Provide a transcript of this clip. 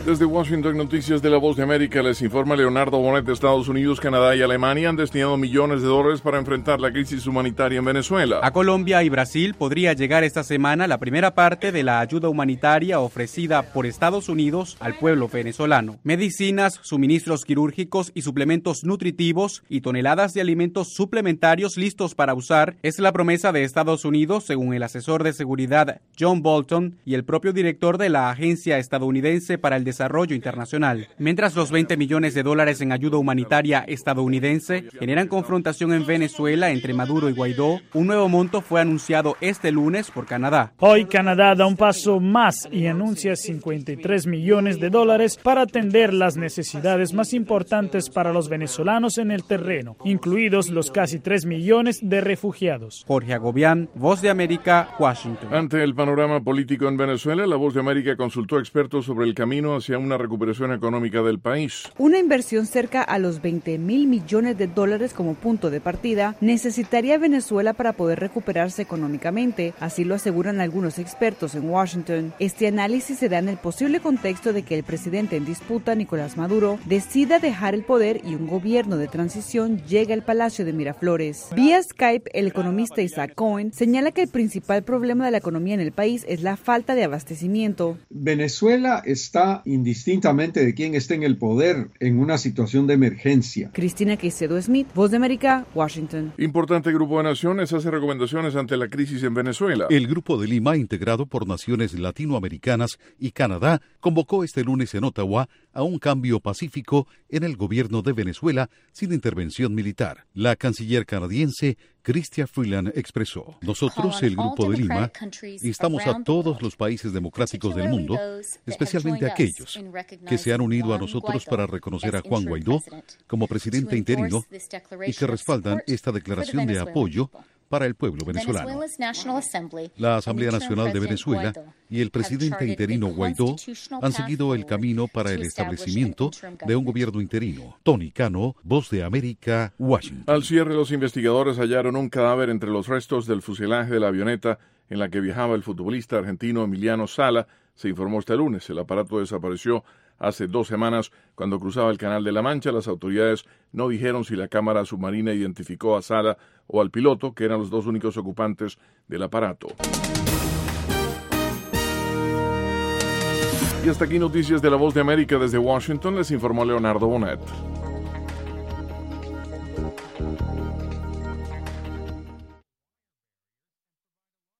Desde Washington, Noticias de la Voz de América, les informa Leonardo Bonet. De Estados Unidos, Canadá y Alemania han destinado millones de dólares para enfrentar la crisis humanitaria en Venezuela. A Colombia y Brasil podría llegar esta semana la primera parte de la ayuda humanitaria ofrecida por Estados Unidos al pueblo venezolano. Medicinas, suministros quirúrgicos y suplementos nutritivos y toneladas de alimentos suplementarios listos para usar es la promesa de Estados Unidos, según el asesor de seguridad John Bolton y el propio director de la Agencia Estadounidense para el Desarrollo Internacional. Mientras los 20 millones de dólares en ayuda humanitaria estadounidense generan confrontación en Venezuela entre Maduro y Guaidó, un nuevo monto fue anunciado este lunes por Canadá. Hoy Canadá da un paso más y anuncia 53 millones de dólares para atender las necesidades más importantes para los venezolanos en el terreno, incluidos los casi 3 millones de refugiados. Jorge Agobián, Voz de América, Washington. Ante el panorama político en Venezuela, la Voz de América consultó a expertos sobre el camino hacia una recuperación económica del país. Una inversión cerca a los 20.000 millones de dólares como punto de partida necesitaría Venezuela para poder recuperarse económicamente, así lo aseguran algunos expertos en Washington. Este análisis se da en el posible contexto de que el presidente en disputa, Nicolás Maduro, decida dejar el poder y un gobierno de transición llegue al Palacio de Miraflores. Vía Skype, el economista Isaac Cohen señala que el principal problema de la economía en el país es la falta de abastecimiento. Venezuela está indistintamente de quién esté en el poder en una situación de emergencia. Cristina Caicedo Smith, Voz de América, Washington. Importante grupo de naciones hace recomendaciones ante la crisis en Venezuela. El Grupo de Lima, integrado por naciones latinoamericanas y Canadá, convocó este lunes en Ottawa a un cambio pacífico en el gobierno de Venezuela sin intervención militar. La canciller canadiense Chrystia Freeland expresó: nosotros, el Grupo de Lima, instamos a todos los países democráticos del mundo, especialmente aquellos que se han unido a nosotros para reconocer a Juan Guaidó como presidente interino y que respaldan esta declaración de apoyo para el pueblo venezolano. La Asamblea Nacional de Venezuela y el presidente interino Guaidó han seguido el camino para el establecimiento de un gobierno interino. Tony Cano, Voz de América, Washington. Al cierre, los investigadores hallaron un cadáver entre los restos del fuselaje de la avioneta en la que viajaba el futbolista argentino Emiliano Sala. Se informó este lunes. El aparato desapareció hace 2 semanas cuando cruzaba el Canal de la Mancha. Las autoridades no dijeron si la cámara submarina identificó a Sala o al piloto, que eran los 2 únicos ocupantes del aparato. Y hasta aquí Noticias de la Voz de América. Desde Washington les informó Leonardo Bonet.